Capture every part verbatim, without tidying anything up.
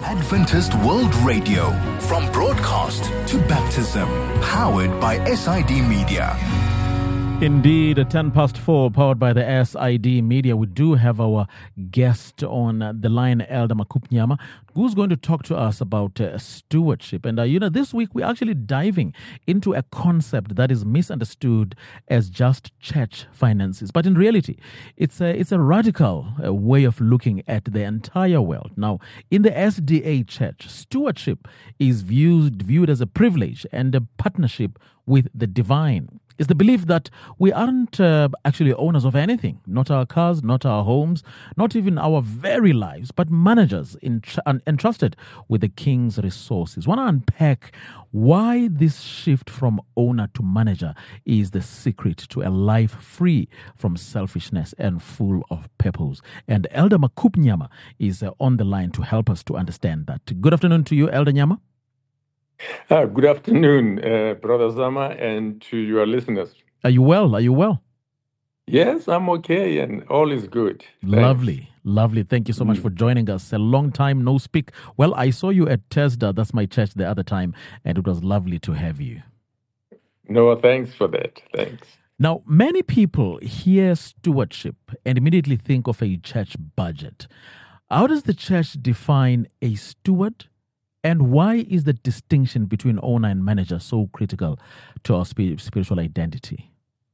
Adventist World Radio, from broadcast to baptism, powered by S I D Media. Indeed, at ten past four, powered by the S I D Media, we do have our guest on the line, Elder Makupnyama, who's going to talk to us about uh, stewardship. And, uh, you know, this week we're actually diving into a concept that is misunderstood as just church finances. But in reality, it's a, it's a radical uh, way of looking at the entire world. Now, in the S D A Church, stewardship is viewed, viewed as a privilege and a partnership with the divine. It's the belief that we aren't uh, actually owners of anything, not our cars, not our homes, not even our very lives, but managers entr- entrusted with the king's resources. I want to unpack why this shift from owner to manager is the secret to a life free from selfishness and full of purpose. And Elder Makupnyama is uh, on the line to help us to understand that. Good afternoon to you, Elder Nyama. Uh, good afternoon, uh, Brother Zama, and to your listeners. Are you well? Are you well? Yes, I'm okay, and all is good. Thanks. Lovely, lovely. Thank you so much mm. for joining us. A long time no speak. Well, I saw you at TESDA, that's my church, the other time, and it was lovely to have you. No, thanks for that. Thanks. Now, many people hear stewardship and immediately think of a church budget. How does the church define a steward? And why is the distinction between owner and manager so critical to our spiritual identity?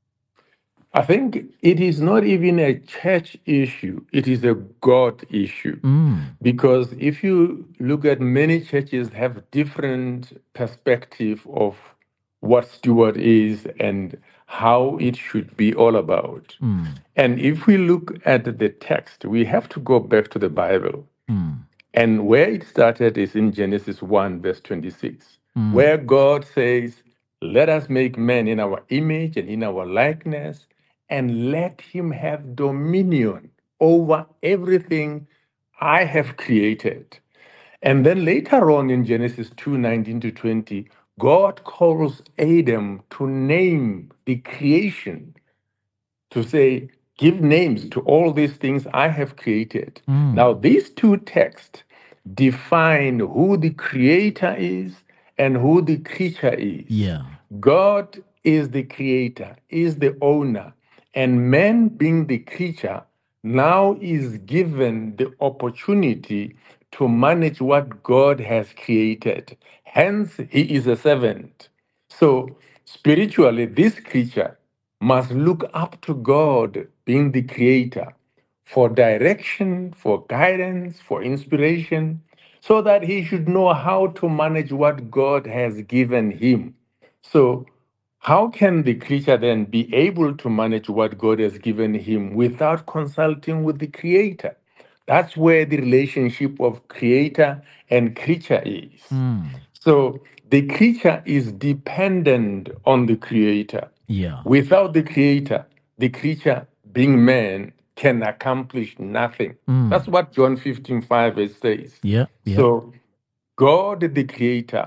I think it is not even a church issue. It is a God issue. Mm. Because if you look at many churches have different perspective of what steward is and how it should be all about. Mm. And if we look at the text, we have to go back to the Bible. Mm. And where it started is in Genesis one, verse twenty-six, mm. where God says, let us make man in our image and in our likeness, and let him have dominion over everything I have created. And then later on in Genesis two, nineteen to twenty, God calls Adam to name the creation, to say, give names to all these things I have created. Mm. Now, these two texts define who the creator is and who the creature is. Yeah. God is the creator, is the owner, and man, being the creature, now is given the opportunity to manage what God has created. Hence, he is a servant. So, spiritually, this creature must look up to God, being the creator, for direction, for guidance, for inspiration, so that he should know how to manage what God has given him. So, how can the creature then be able to manage what God has given him without consulting with the creator? That's where the relationship of creator and creature is. Mm. So, the creature is dependent on the creator. Yeah. Without the creator, the creature, being man, can accomplish nothing. Mm. That's what John fifteen five says. Yeah, yeah. So God, the creator,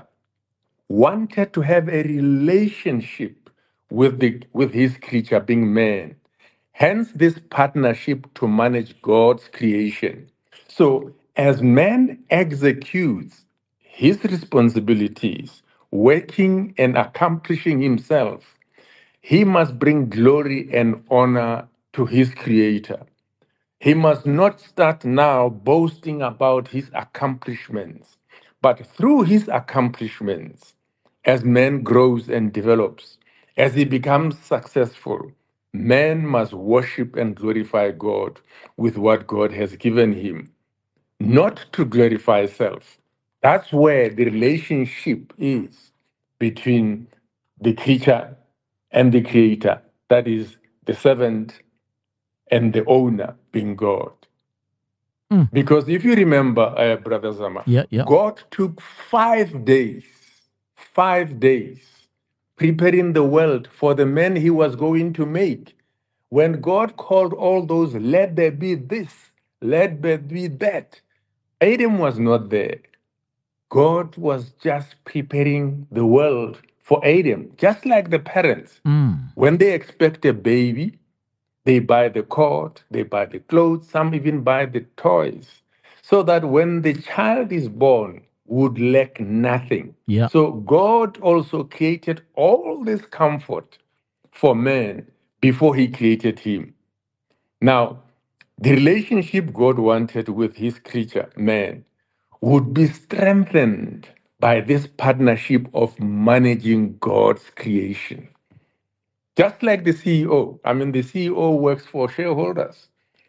wanted to have a relationship with the with his creature, being man. Hence this partnership to manage God's creation. So as man executes his responsibilities, working and accomplishing himself, he must bring glory and honor to his creator. He must not start now boasting about his accomplishments, but through his accomplishments, as man grows and develops, as he becomes successful, man must worship and glorify God with what God has given him, not to glorify self. That's where the relationship is between the creature and the creator, that is the servant and the owner, being God. Mm. Because if you remember, uh, Brother Zama, yeah, yeah. God took five days, five days, preparing the world for the man he was going to make. When God called all those, let there be this, let there be that, Adam was not there. God was just preparing the world for Adam, just like the parents. Mm. When they expect a baby, they buy the coat, they buy the clothes, some even buy the toys. so that when the child is born, would lack nothing. Yeah. So God also created all this comfort for man before he created him. Now, the relationship God wanted with his creature, man, would be strengthened by this partnership of managing God's creation. Just like the C E O, I mean, the C E O works for shareholders.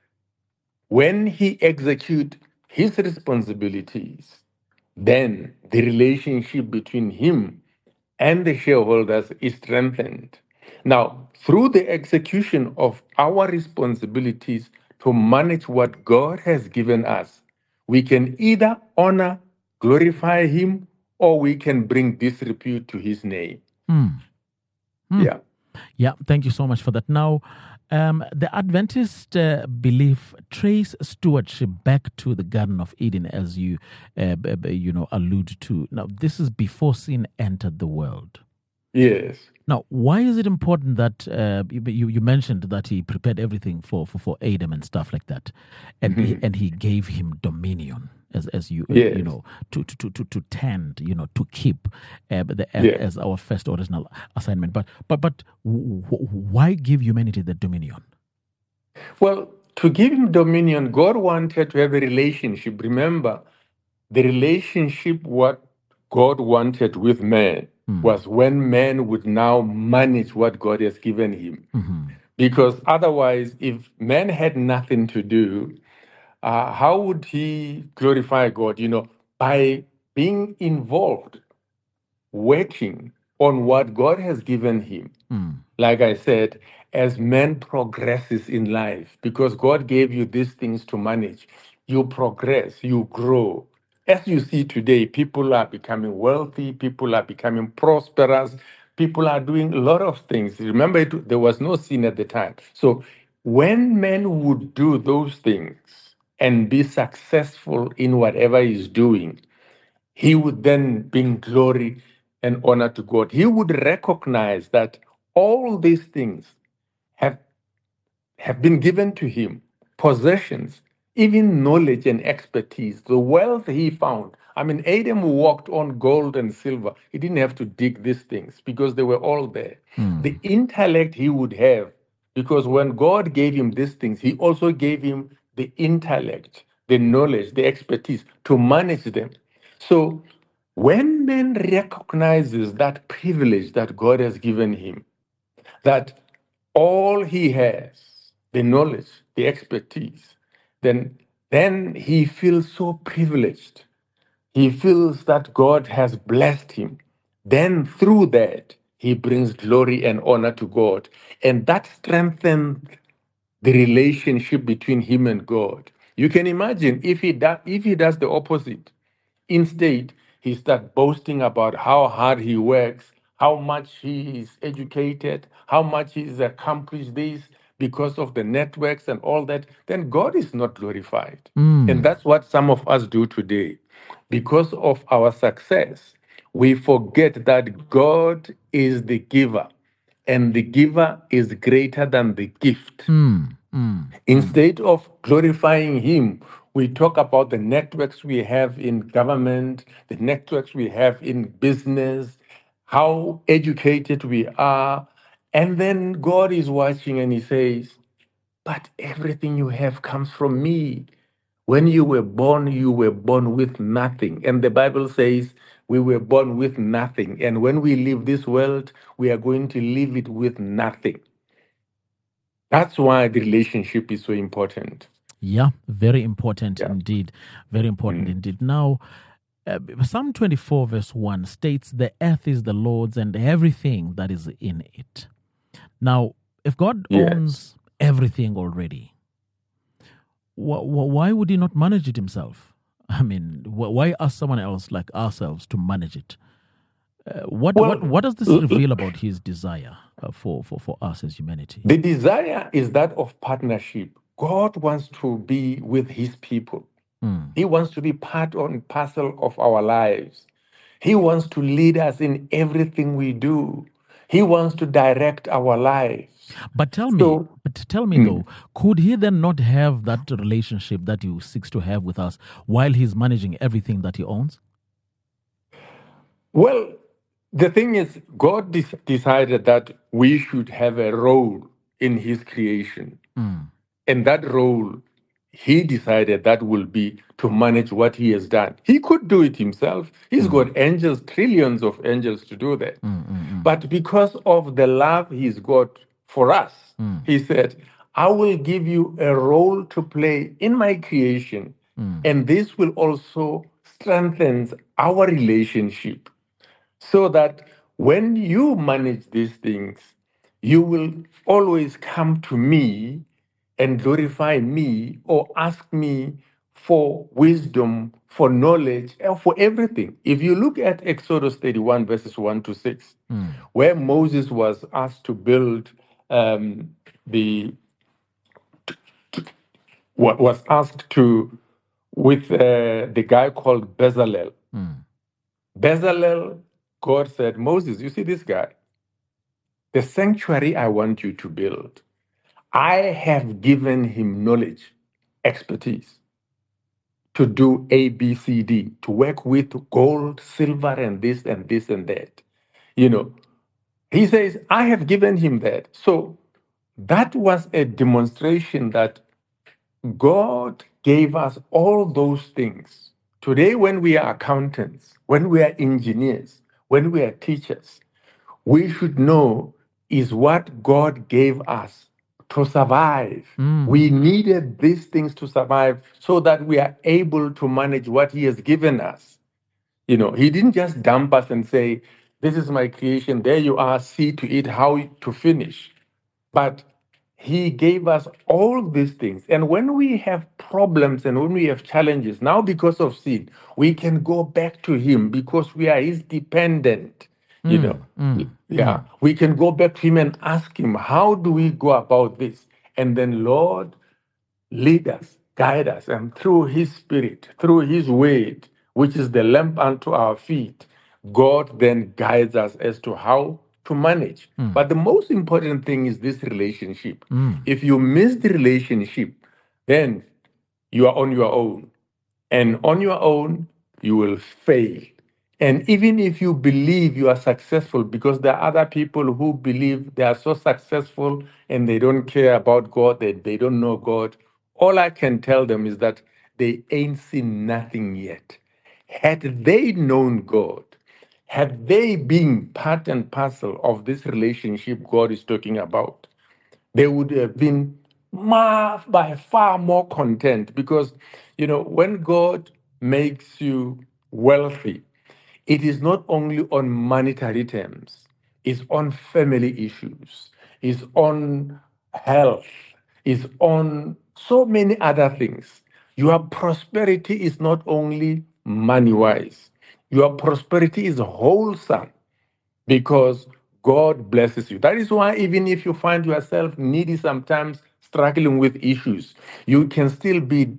When he executes his responsibilities, then the relationship between him and the shareholders is strengthened. Now, through the execution of our responsibilities to manage what God has given us, we can either honor, glorify him, or we can bring disrepute to his name. Mm. Mm. Yeah. Yeah, thank you so much for that. Now, um, the Adventist uh, belief trace stewardship back to the Garden of Eden, as you, uh, b- b- you know, allude to. Now, this is before sin entered the world. Yes. Now, why is it important that uh, you you mentioned that he prepared everything for, for, for Adam and stuff like that, and he, Mhm. and he gave him dominion as as you uh, Yes. you know to to to to, to tend, you know, to keep uh, the earth Yes. as our first original assignment. But but but w- w- why give humanity the dominion? Well, to give him dominion, God wanted to have a relationship. Remember, the relationship what God wanted with man Mm. was when man would now manage what God has given him. Mhm. Because otherwise, if man had nothing to do, uh, how would he glorify God? You know, by being involved, working on what God has given him. Mm. Like I said, as man progresses in life, because God gave you these things to manage, you progress, you grow. As you see today, people are becoming wealthy, people are becoming prosperous, people are doing a lot of things. Remember, it, there was no sin at the time. So when men would do those things and be successful in whatever he's doing, he would then bring glory and honor to God. He would recognize that all these things have, have been given to him, possessions, even knowledge and expertise, the wealth he found. I mean, Adam walked on gold and silver. He didn't have to dig these things because they were all there. Mm. The intellect he would have, because when God gave him these things, he also gave him the intellect, the knowledge, the expertise to manage them. So when man recognizes that privilege that God has given him, that all he has, the knowledge, the expertise, then, then he feels so privileged. He feels that God has blessed him. Then through that, he brings glory and honor to God. And that strengthens the relationship between him and God. You can imagine if he, do, if he does the opposite. Instead, he starts boasting about how hard he works, how much he is educated, how much he has accomplished this because of the networks and all that. Then God is not glorified. Mm. And that's what some of us do today. Because of our success, we forget that God is the giver, and the giver is greater than the gift. Mm. Mm. Instead of glorifying Him, we talk about the networks we have in government, the networks we have in business, how educated we are. And then God is watching and He says, but everything you have comes from me. When you were born, you were born with nothing. And the Bible says we were born with nothing. And when we leave this world, we are going to leave it with nothing. That's why the relationship is so important. Yeah, very important Yeah. indeed. Very important Mm. indeed. Now, uh, Psalm twenty-four, verse one states, the earth is the Lord's and everything that is in it. Now, if God Yes. owns everything already, wh- wh- why would he not manage it himself? I mean, wh- why ask someone else like ourselves to manage it? Uh, what, Well, what what does this l- l- reveal about his desire uh, for, for, for us as humanity? The desire is that of partnership. God wants to be with His people. Mm. He wants to be part and parcel of our lives. He wants to lead us in everything we do. He wants to direct our lives. But tell me, So, but tell me mm, though, could he then not have that relationship that he seeks to have with us while he's managing everything that he owns? well, the thing is, God de- decided that we should have a role in His creation. Mm, And that role, He decided that will be to manage what He has done. He could do it Himself. He's mm, got angels, trillions of angels to do that. mm, mm, But because of the love He's got for us, mm, He said, I will give you a role to play in my creation. mm, And this will also strengthen our relationship so that when you manage these things, you will always come to me and glorify me or ask me for wisdom, for knowledge, and for everything. If you look at Exodus thirty-one, verses one to six, mm, where Moses was asked to build um, the, what was asked to, with uh, the guy called Bezalel. mm, Bezalel, God said, Moses, you see this guy? The sanctuary I want you to build, I have given him knowledge, expertise to do A, B, C, D, to work with gold, silver, and this and this and that. You know, he says, I have given him that. So that was a demonstration that God gave us all those things. Today, when we are accountants, when we are engineers, when we are teachers, we should know is what God gave us to survive. mm, We needed these things to survive so that we are able to manage what He has given us. You know, He didn't just dump us and say, this is my creation, there you are, see to it how to finish. But He gave us all these things. And when we have problems and when we have challenges, now because of sin, we can go back to Him because we are His dependent. You know, mm, yeah, we can go back to Him and ask Him, how do we go about this? And then, Lord, lead us, guide us, and through His Spirit, through His word, which is the lamp unto our feet, God then guides us as to how to manage. But the most important thing is this relationship. mm. If you miss the relationship, then you are on your own. And on your own, you will fail. And even if you believe you are successful, because there are other people who believe they are so successful and they don't care about God, that they don't know God, all I can tell them is that they ain't seen nothing yet. Had they known God, had they been part and parcel of this relationship God is talking about, they would have been mar- by far more content because, you know, when God makes you wealthy, it is not only on monetary terms, it's on family issues, it's on health, it's on so many other things. Your prosperity is not only money wise, your prosperity is wholesome because God blesses you. That is why, even if you find yourself needy sometimes, struggling with issues, you can still be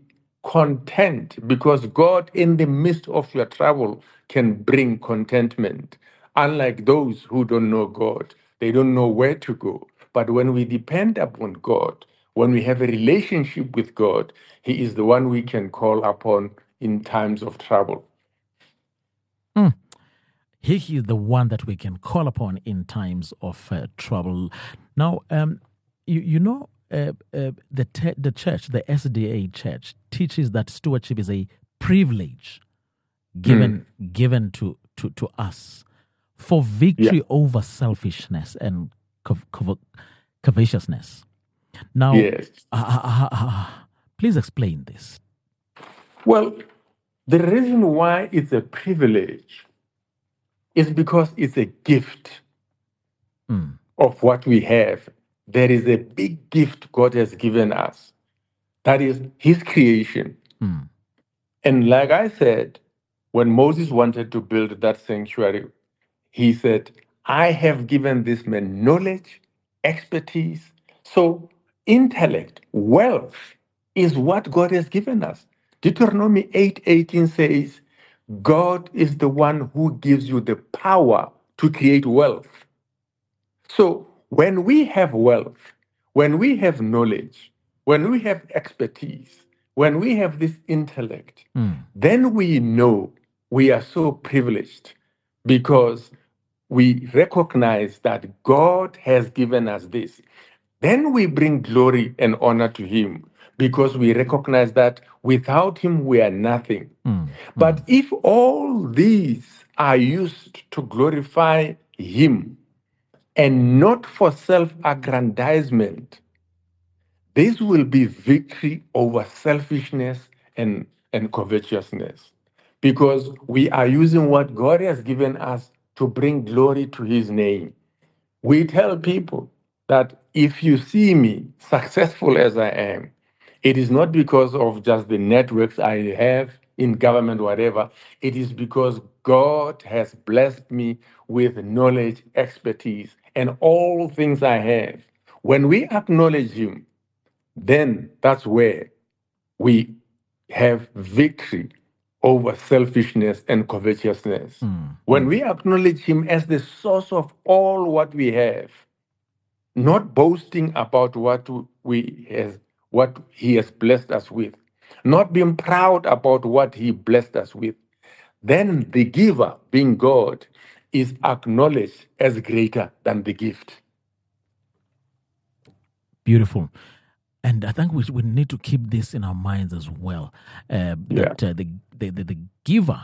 content because God, in the midst of your trouble, can bring contentment. Unlike those who don't know God, they don't know where to go. But when we depend upon God, when we have a relationship with God, He is the one we can call upon in times of trouble. Mm. He is the one that we can call upon in times of uh, trouble. Now, um, you, you know, uh, uh, the te- the church, the S D A church, teaches that stewardship is a privilege given given to, to, to us for victory Yeah. over selfishness and cov- cov- covetousness. Now, Yes. uh, uh, uh, uh, please explain this. Well, the reason why it's a privilege is because it's a gift Mm, of what we have. There is a big gift God has given us. That is His creation. mm, And like I said, when Moses wanted to build that sanctuary, he said, I have given this man knowledge, expertise. So, intellect, wealth is what God has given us. Deuteronomy eight eighteen says, God is the one who gives you the power to create wealth. So, when we have wealth, when we have knowledge, when we have expertise, when we have this intellect, Mm. then we know we are so privileged because we recognize that God has given us this. Then we bring glory and honor to Him because we recognize that without Him we are nothing. Mm. But if all these are used to glorify Him and not for self aggrandizement, this will be victory over selfishness and, and covetousness because we are using what God has given us to bring glory to His name. We tell people that if you see me successful as I am, it is not because of just the networks I have in government, whatever. It is because God has blessed me with knowledge, expertise, and all things I have. When we acknowledge Him, then that's where we have victory over selfishness and covetousness. Mm. When we acknowledge Him as the source of all what we have, not boasting about what we has, what He has blessed us with, not being proud about what He blessed us with, then the giver, being God, is acknowledged as greater than the gift. Beautiful. And I think we, we need to keep this in our minds as well. Uh, that Yeah. uh, the, the, the, the giver,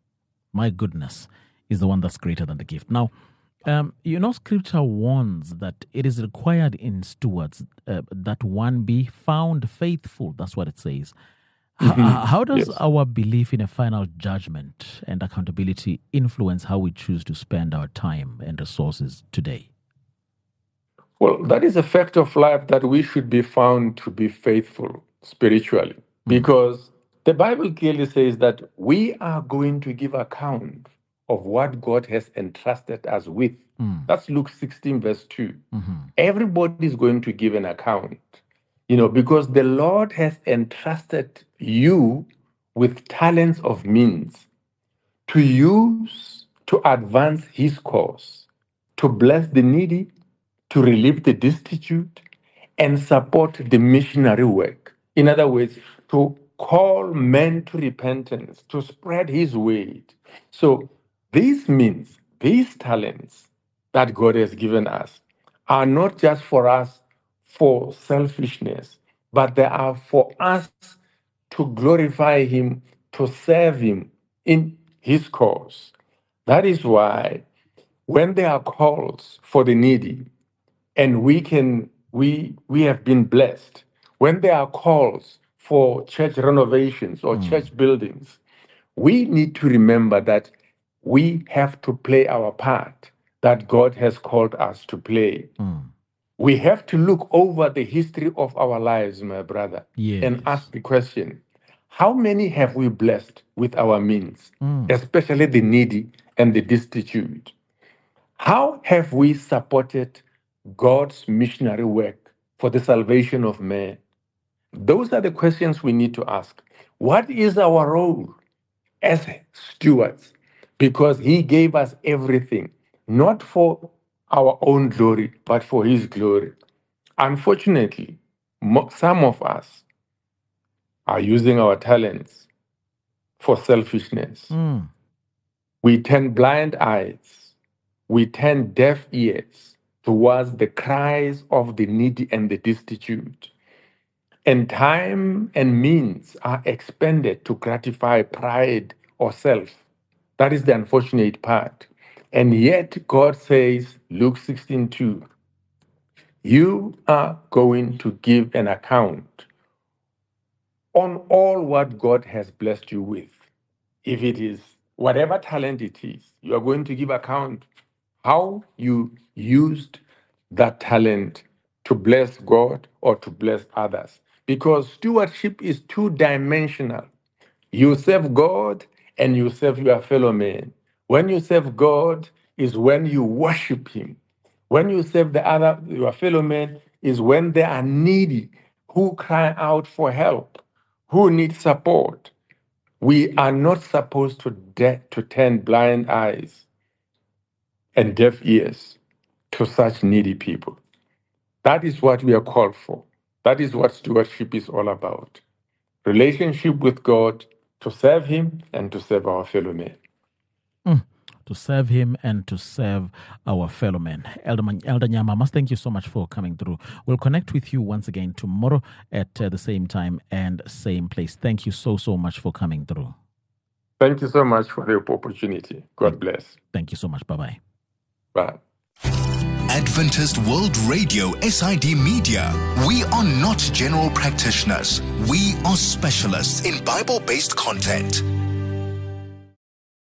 my goodness, is the one that's greater than the gift. Now, um, you know, Scripture warns that it is required in stewards uh, that one be found faithful. That's what it says. How, Mhm. how does Yes. our belief in a final judgment and accountability influence how we choose to spend our time and resources today? Well, that is a fact of life that we should be found to be faithful spiritually because the Bible clearly says that we are going to give account of what God has entrusted us with. Mm. That's Luke sixteen, verse two. Mhm. Everybody is going to give an account, you know, because the Lord has entrusted you with talents of means to use to advance His cause, to bless the needy, to relieve the destitute, and support the missionary work. In other words, to call men to repentance, to spread His word. So these means, these talents that God has given us are not just for us for selfishness, but they are for us to glorify Him, to serve Him in His cause. That is why when there are calls for the needy, and we can we we have been blessed when there are calls for church renovations or church buildings, we need to remember that we have to play our part that God has called us to play. Mm. We have to look over the history of our lives, my brother, Yes. and ask the question, how many have we blessed with our means, Mm. especially the needy and the destitute? How have we supported God's missionary work for the salvation of man? Those are the questions we need to ask. What is our role as stewards? Because He gave us everything, not for our own glory, but for His glory. Unfortunately, mo- some of us are using our talents for selfishness. Mm. We turn blind eyes, we turn deaf ears towards the cries of the needy and the destitute. And time and means are expended to gratify pride or self. That is the unfortunate part. And yet, God says, Luke sixteen two, you are going to give an account on all what God has blessed you with. If it is whatever talent it is, you are going to give account how you used that talent to bless God or to bless others. Because stewardship is two dimensional. You serve God and you serve your fellow man. When you serve God is when you worship Him. When you serve the other, your fellow man, is when they are needy, who cry out for help, who need support. We are not supposed to, de- to turn blind eyes and deaf ears to such needy people. That is what we are called for. That is what stewardship is all about. Relationship with God, to serve Him and to serve our fellow men. Mm. To serve Him and to serve our fellow men. Elder, Elder Nyama, I must thank you so much for coming through. We'll connect with you once again tomorrow at uh, the same time and same place. Thank you so, so much for coming through. Thank you so much for the opportunity. God thank, bless. Thank you so much. Bye-bye. Bye. Adventist World Radio, S I D Media. We are not general practitioners. We are specialists in Bible-based content.